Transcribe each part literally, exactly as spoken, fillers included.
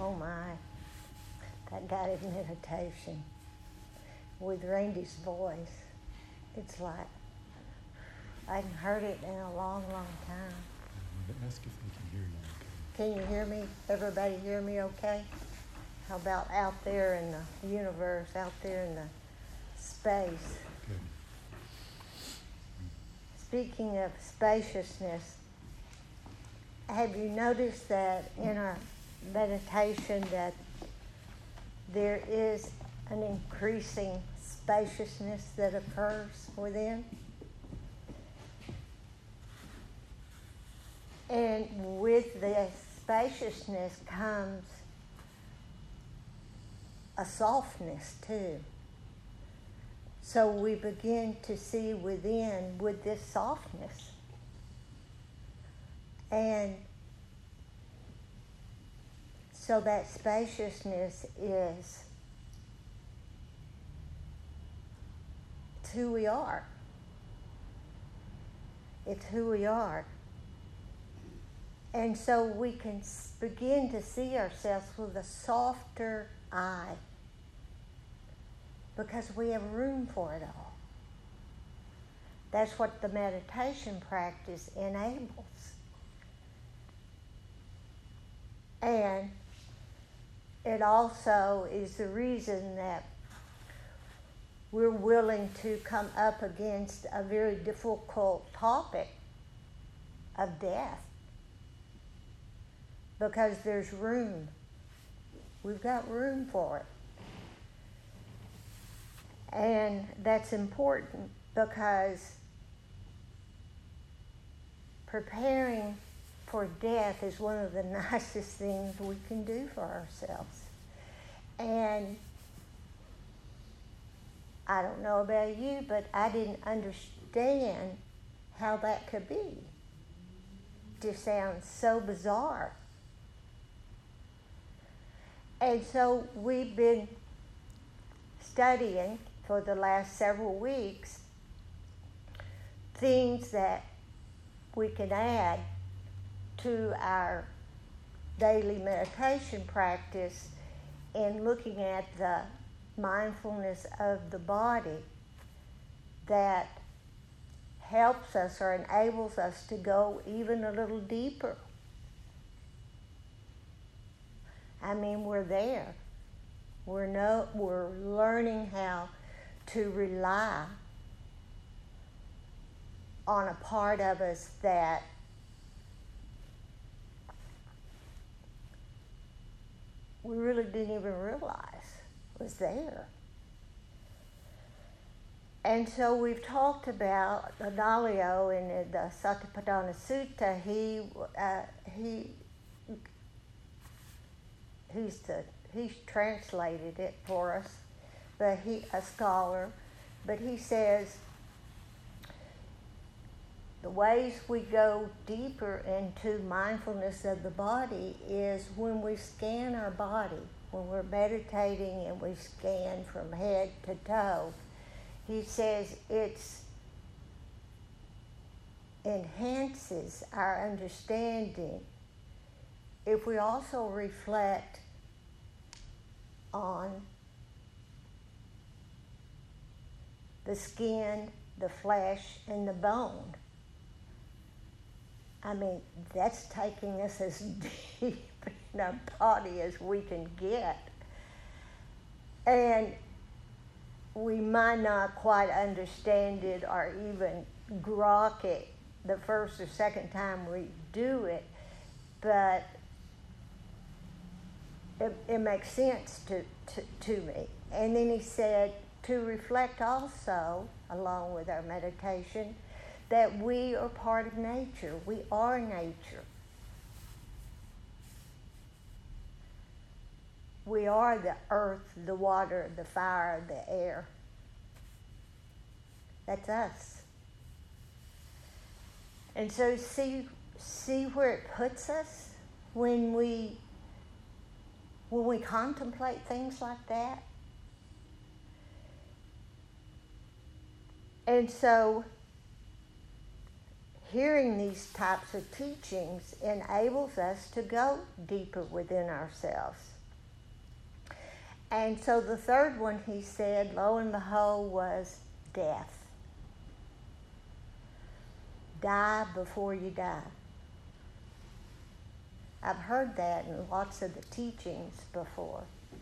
Oh my, that guided meditation with Randy's voice. It's like, I hadn't heard it in a long, long time. Ask if they can hear you okay. Can you hear me? Everybody hear me okay? How about out there in the universe, out there in the space? Good. Speaking of spaciousness, have you noticed that in our meditation that there is an increasing spaciousness that occurs within? And with the spaciousness comes a softness too. So we begin to see within with this softness. And so that spaciousness is it's who we are. It's who we are. And so we can begin to see ourselves with a softer eye because we have room for it all. That's what the meditation practice enables. And it also is the reason that we're willing to come up against a very difficult topic of death. Because there's room. We've got room for it. And that's important because preparing for death is one of the nicest things we can do for ourselves. And I don't know about you, but I didn't understand how that could be. It just sounds so bizarre. And so we've been studying for the last several weeks things that we can add to our daily meditation practice in looking at the mindfulness of the body that helps us or enables us to go even a little deeper. I mean, we're there. We're no, we're learning how to rely on a part of us that we really didn't even realize was there. And so we've talked about Adalio in the Satipatthana Sutta. He uh, he. He's the he's translated it for us, but he a scholar, but he says the ways we go deeper into mindfulness of the body is when we scan our body, when we're meditating and we scan from head to toe. He says it's enhances our understanding if we also reflect on the skin, the flesh, and the bone. I mean, that's taking us as deep in our body as we can get. And we might not quite understand it or even grok it the first or second time we do it, but It, it makes sense to, to, to me. And then he said to reflect also, along with our meditation, that we are part of nature. We are nature. We are the earth, the water, the fire, the air. That's us. And so see, see where it puts us when we When we contemplate things like that. And so hearing these types of teachings enables us to go deeper within ourselves. And so the third one, he said, lo and behold, was death. Die before you die. I've heard that in lots of the teachings before.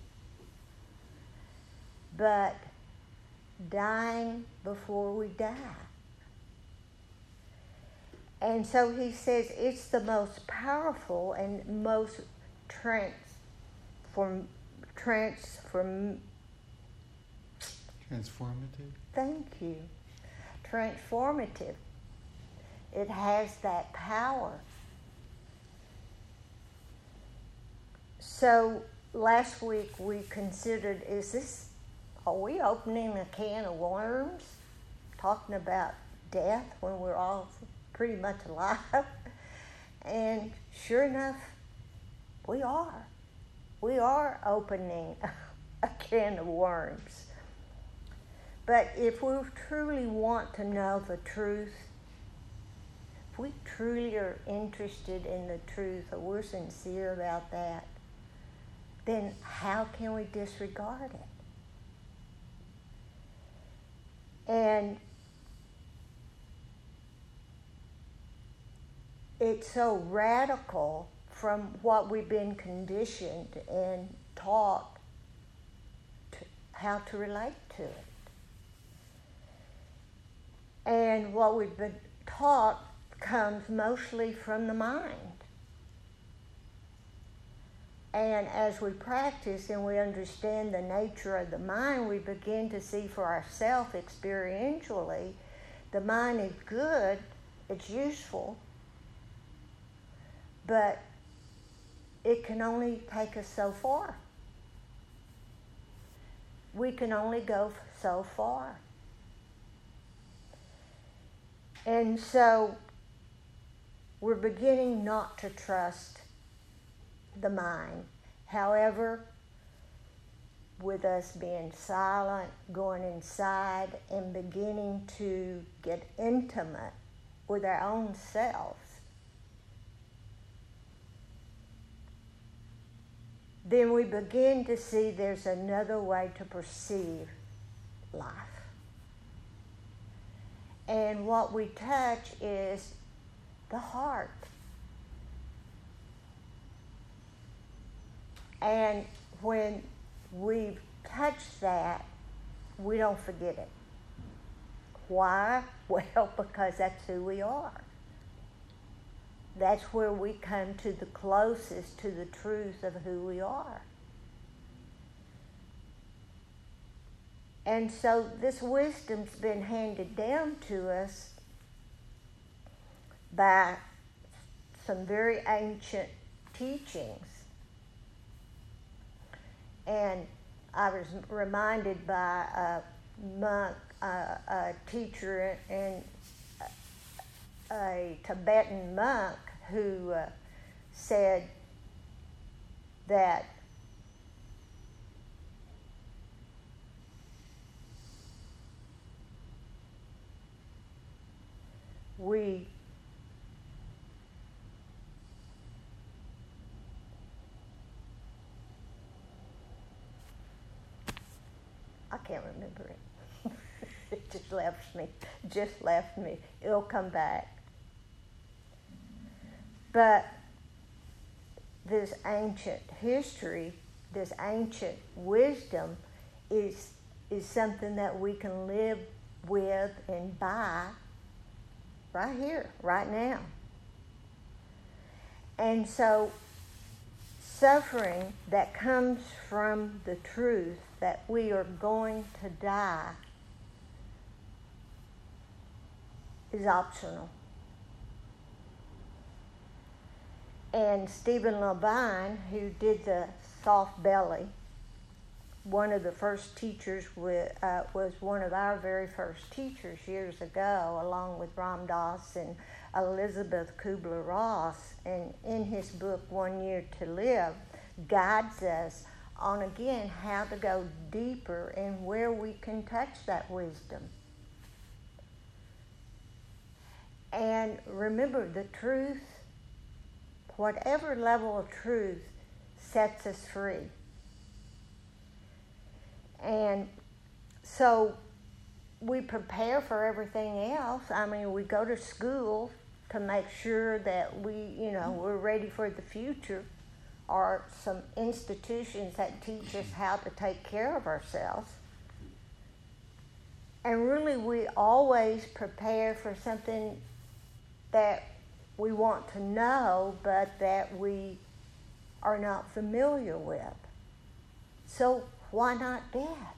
But dying before we die. And so he says it's the most powerful and most transform, transform, Transformative? Thank you. Transformative. It has that power. So last week we considered, is this, are we opening a can of worms? Talking about death when we're all pretty much alive? And sure enough, we are. We are opening a can of worms. But if we truly want to know the truth, if we truly are interested in the truth, or we're sincere about that, then how can we disregard it? And it's so radical from what we've been conditioned and taught to how to relate to it. And what we've been taught comes mostly from the mind. And as we practice and we understand the nature of the mind, we begin to see for ourselves experientially, the mind is good, it's useful, but it can only take us so far. We can only go so far. And so we're beginning not to trust the mind. However, with us being silent, going inside, and beginning to get intimate with our own selves, then we begin to see there's another way to perceive life. And what we touch is the heart. And when we've touched that, we don't forget it. Why? Well, because that's who we are. That's where we come to the closest to the truth of who we are. And so this wisdom's been handed down to us by some very ancient teachings. And I was reminded by a monk, uh, a teacher and a Tibetan monk who uh, said that we I can't remember it. It just left me. Just left me. It'll come back. But this ancient history, this ancient wisdom is is something that we can live with and by right here, right now. And so suffering that comes from the truth that we are going to die is optional. And Stephen Levine, who did the soft belly, one of the first teachers with, uh, was one of our very first teachers years ago, along with Ram Dass and Elizabeth Kubler-Ross. And in his book, One Year to Live, guides us on, again, how to go deeper and where we can touch that wisdom. And remember, the truth, whatever level of truth, sets us free. And so we prepare for everything else. I mean, we go to school to make sure that we, you know, we're ready for the future, or some institutions that teach us how to take care of ourselves. And really, we always prepare for something that we want to know, but that we are not familiar with. So why not death?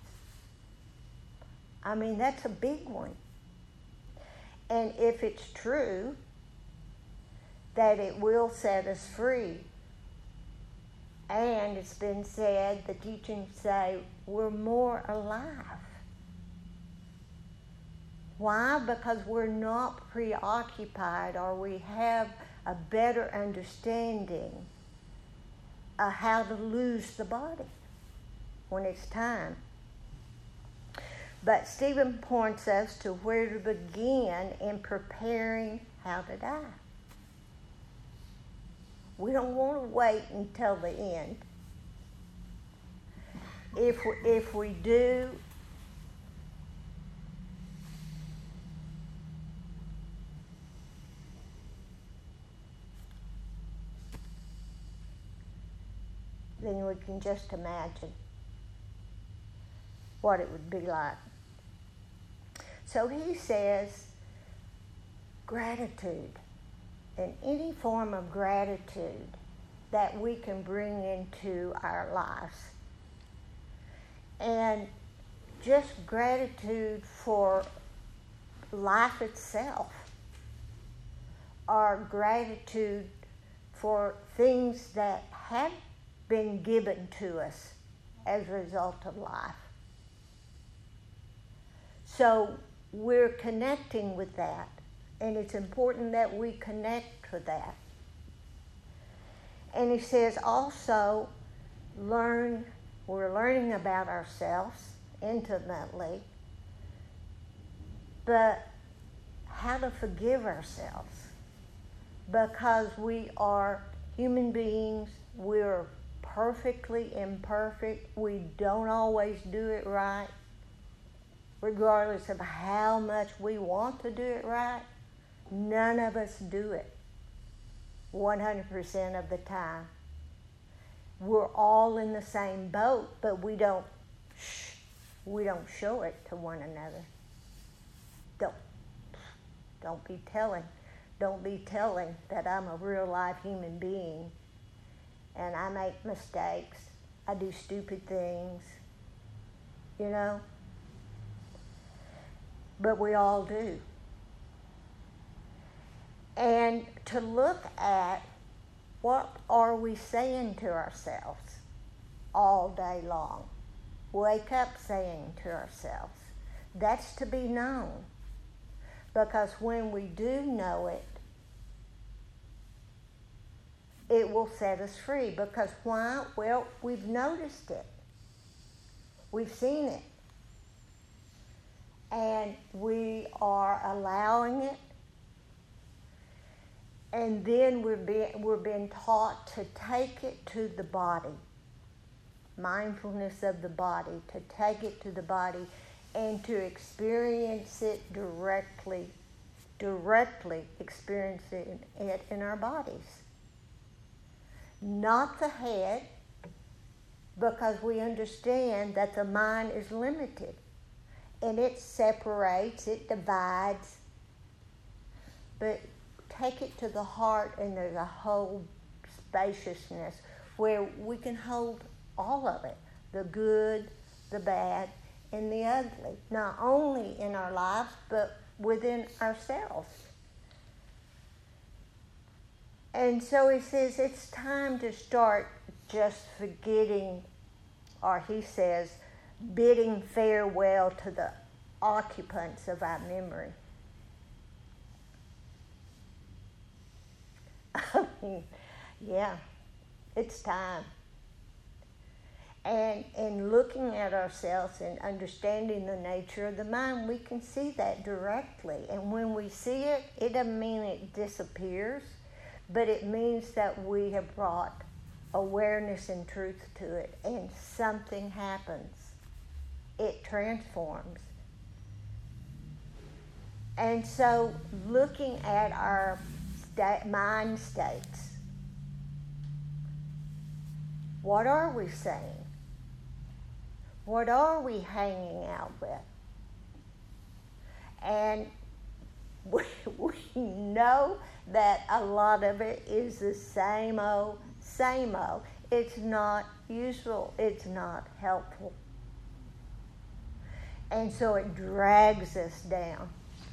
I mean, that's a big one. And if it's true that it will set us free, and it's been said, the teachings say, we're more alive. Why? Because we're not preoccupied, or we have a better understanding of how to lose the body when it's time. But Stephen points us to where to begin in preparing how to die. We don't want to wait until the end. If we, if we do, then we can just imagine what it would be like. So he says, gratitude, and any form of gratitude that we can bring into our lives. And just gratitude for life itself, or gratitude for things that have been given to us as a result of life. So we're connecting with that, and it's important that we connect with that. And he says also, learn, we're learning about ourselves intimately, but how to forgive ourselves, because we are human beings, we're perfectly imperfect, we don't always do it right. Regardless of how much we want to do it right, none of us do it one hundred percent of the time. We're all in the same boat, but we don't shh, we don't show it to one another. Don't don't be telling, don't be telling that I'm a real life human being and I make mistakes, I do stupid things, you know? But we all do. And to look at what are we saying to ourselves all day long. Wake up saying to ourselves. That's to be known. Because when we do know it, it will set us free. Because why? Well, we've noticed it. We've seen it. And we are allowing it. And then we're being, we're being taught to take it to the body. Mindfulness of the body, to take it to the body and to experience it directly, directly experiencing it in our bodies. Not the head, because we understand that the mind is limited. And it separates, it divides. But take it to the heart, and there's a whole spaciousness where we can hold all of it, the good, the bad, and the ugly, not only in our lives, but within ourselves. And so he says it's time to start just forgetting, or he says, bidding farewell to the occupants of our memory. Yeah, it's time. And in looking at ourselves and understanding the nature of the mind, we can see that directly. And when we see it, it doesn't mean it disappears, but it means that we have brought awareness and truth to it, and something happens. It transforms. And so looking at our sta- mind states, what are we saying? What are we hanging out with? And we, we know that a lot of it is the same old, same old. It's not useful. It's not helpful. And so it drags us down.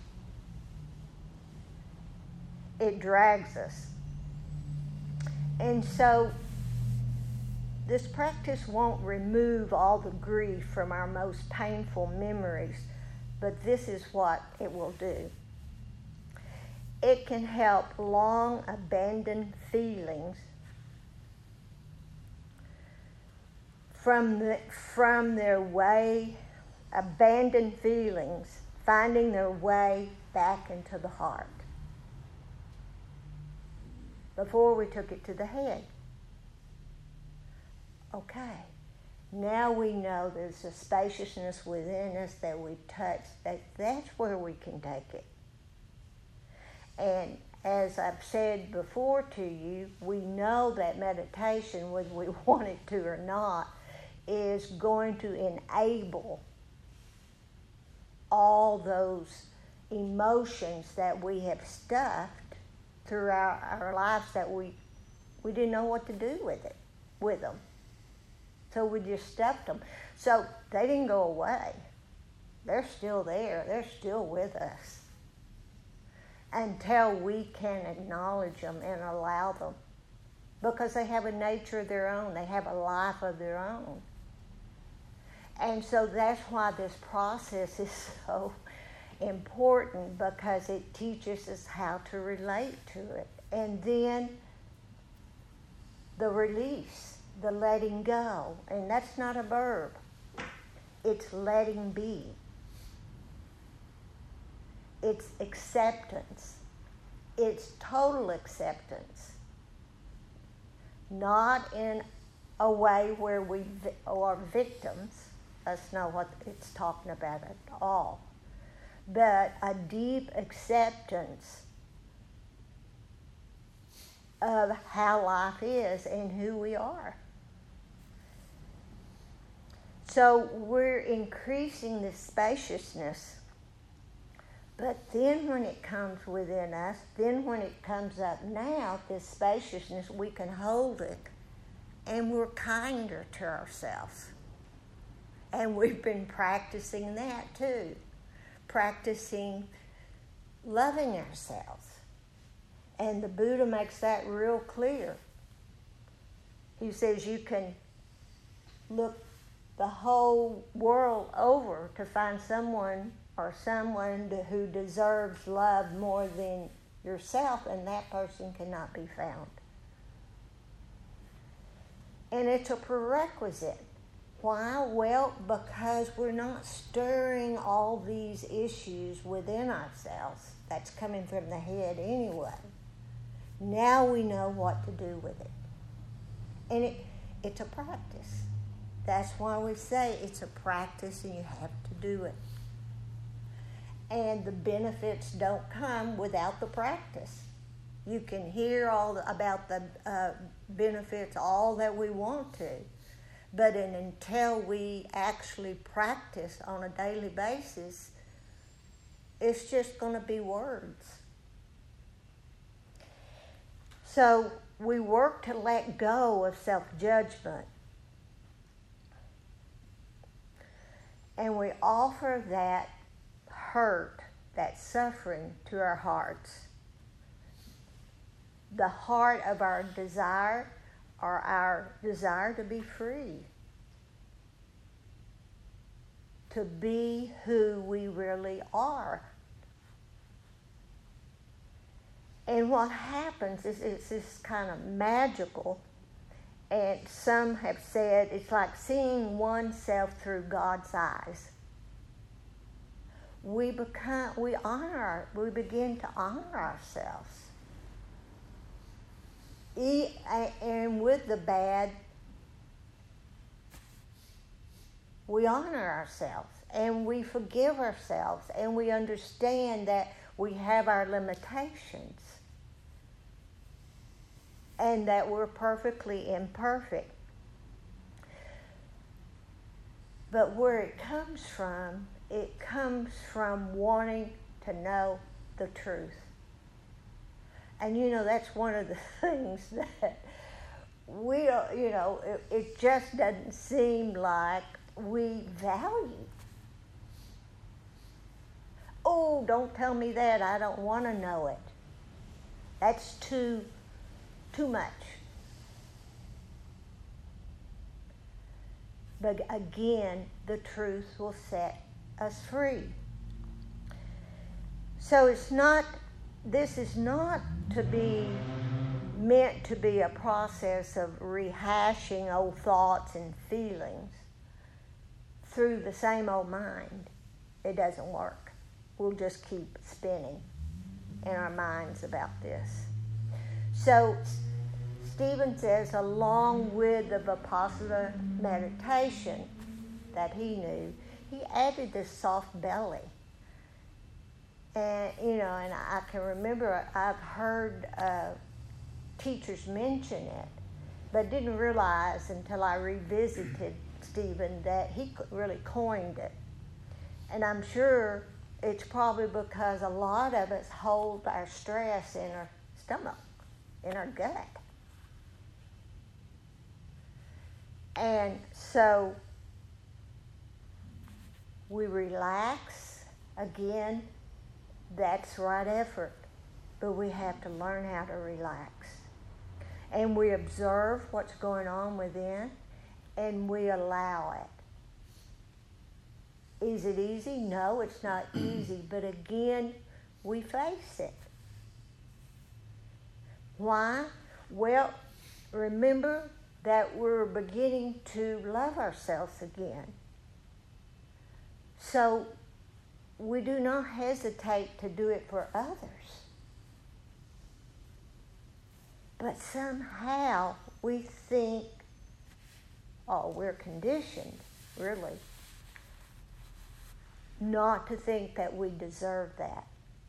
It drags us. And so this practice won't remove all the grief from our most painful memories, but this is what it will do. It can help long abandoned feelings from the, from their way, abandoned feelings finding their way back into the heart. Before we took it to the head. Okay, now we know there's a spaciousness within us that we've touched, that that's where we can take it. And as I've said before to you, we know that meditation, whether we want it to or not, is going to enable all those emotions that we have stuffed throughout our lives that we we didn't know what to do with it, with them. So we just stuffed them. So they didn't go away. They're still there. They're still with us until we can acknowledge them and allow them, because they have a nature of their own. They have a life of their own. And so that's why this process is so important, because it teaches us how to relate to it. And then the release, the letting go. And that's not a verb. It's letting be. It's acceptance. It's total acceptance. Not in a way where we vi- are victims. That's not what it's talking about at all. But a deep acceptance of how life is and who we are. So we're increasing the spaciousness, but then when it comes within us, then when it comes up now, this spaciousness, we can hold it, and we're kinder to ourselves. And we've been practicing that too. Practicing loving ourselves. And the Buddha makes that real clear. He says you can look the whole world over to find someone or someone who deserves love more than yourself, and that person cannot be found. And it's a prerequisite. Why? Well, because we're not stirring all these issues within ourselves. That's coming from the head anyway. Now we know what to do with it. And it, it's a practice. That's why we say it's a practice and you have to do it. And the benefits don't come without the practice. You can hear all the, about the uh, benefits all that we want to. But in, until we actually practice on a daily basis, it's just going to be words. So we work to let go of self-judgment. And we offer that hurt, that suffering to our hearts. The heart of our desire, or our desire to be free, to be who we really are. And what happens is it's this kind of magical, and some have said it's like seeing oneself through God's eyes. We become, we honor, we begin to honor ourselves. And with the bad, we honor ourselves and we forgive ourselves and we understand that we have our limitations and that we're perfectly imperfect. But where it comes from, it comes from wanting to know the truth. And you know, that's one of the things that we don't, you know, it, it just doesn't seem like we value. Oh, don't tell me that. I don't want to know it. That's too, too much. But again, the truth will set us free. So it's not, this is not to be meant to be a process of rehashing old thoughts and feelings through the same old mind. It doesn't work. We'll just keep spinning in our minds about this. So Stephen says, along with the Vipassana meditation that he knew, he added this soft belly. And, you know, and I can remember I've heard uh, teachers mention it, but didn't realize until I revisited Stephen that he really coined it. And I'm sure it's probably because a lot of us hold our stress in our stomach, in our gut. And so we relax. Again, that's right effort, but we have to learn how to relax. And we observe what's going on within, and we allow it. Is it easy? No, it's not easy, but again, we face it. Why? Well, remember that we're beginning to love ourselves again. So we do not hesitate to do it for others. But somehow we think, oh, we're conditioned, really, not to think that we deserve that.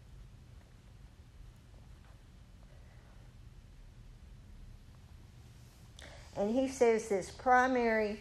And he says this primary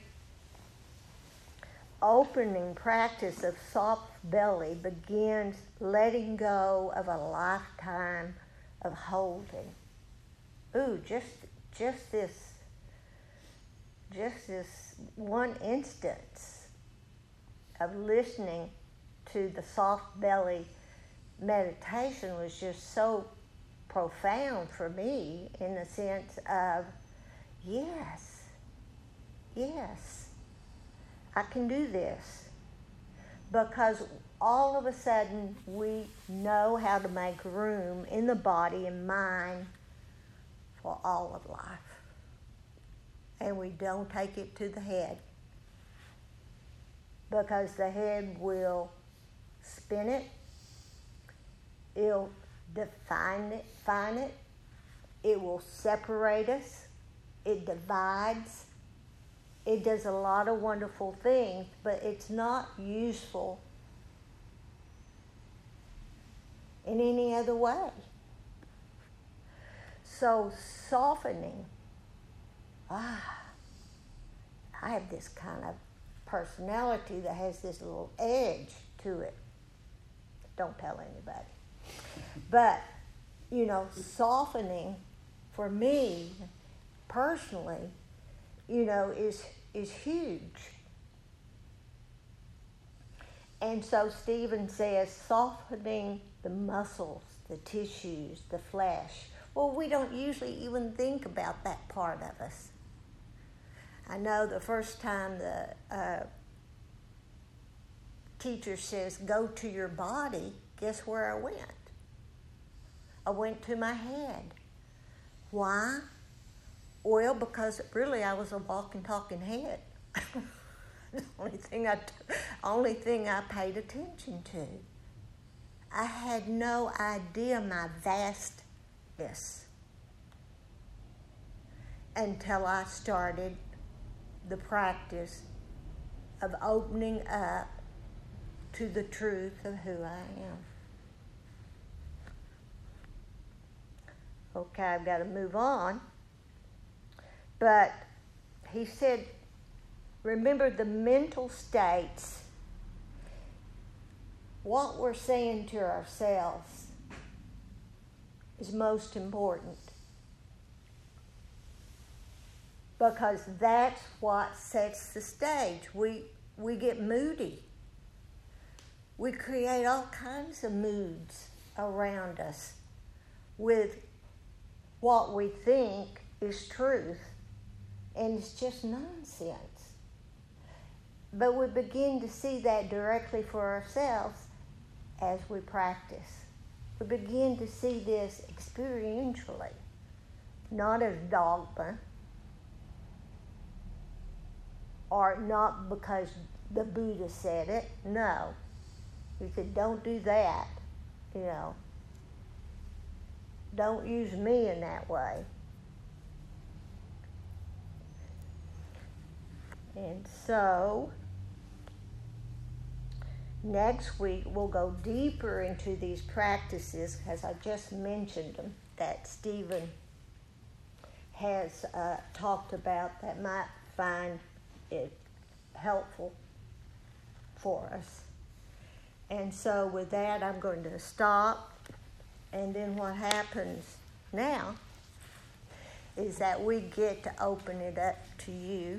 opening practice of soft belly begins letting go of a lifetime of holding. Ooh, just just this just this one instance of listening to the soft belly meditation was just so profound for me, in the sense of, yes, yes, I can do this. Because all of a sudden we know how to make room in the body and mind for all of life. And we don't take it to the head. Because the head will spin it, it'll define it, define it, it will separate us, it divides, it does a lot of wonderful things, but it's not useful in any other way. So softening, ah, I have this kind of personality that has this little edge to it. Don't tell anybody. But, you know, softening for me personally, you know, is is huge. And so Stephen says softening the muscles, the tissues, the flesh. Well, we don't usually even think about that part of us. I know the first time the uh, teacher says, go to your body, guess where I went? I went to my head. Why? Well, because really I was a walking, talking head. The only thing I, t- only thing I paid attention to. I had no idea my vastness until I started the practice of opening up to the truth of who I am. Okay, I've got to move on. But he said, remember the mental states, what we're saying to ourselves is most important. Because that's what sets the stage. We, we get moody. We create all kinds of moods around us with what we think is truth, and it's just nonsense. But we begin to see that directly for ourselves as we practice. We begin to see this experientially, not as dogma, or not because the Buddha said it. No. He said, don't do that, you know. Don't use me in that way. And so, next week we'll go deeper into these practices, as I just mentioned them, that Stephen has uh, talked about that might find it helpful for us. And so with that, I'm going to stop. And then what happens now is that we get to open it up to you.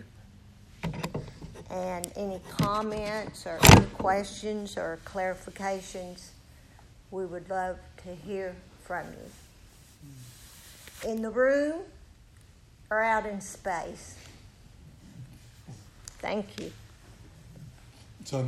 And any comments or any questions or clarifications, we would love to hear from you. In the room or out in space. Thank you.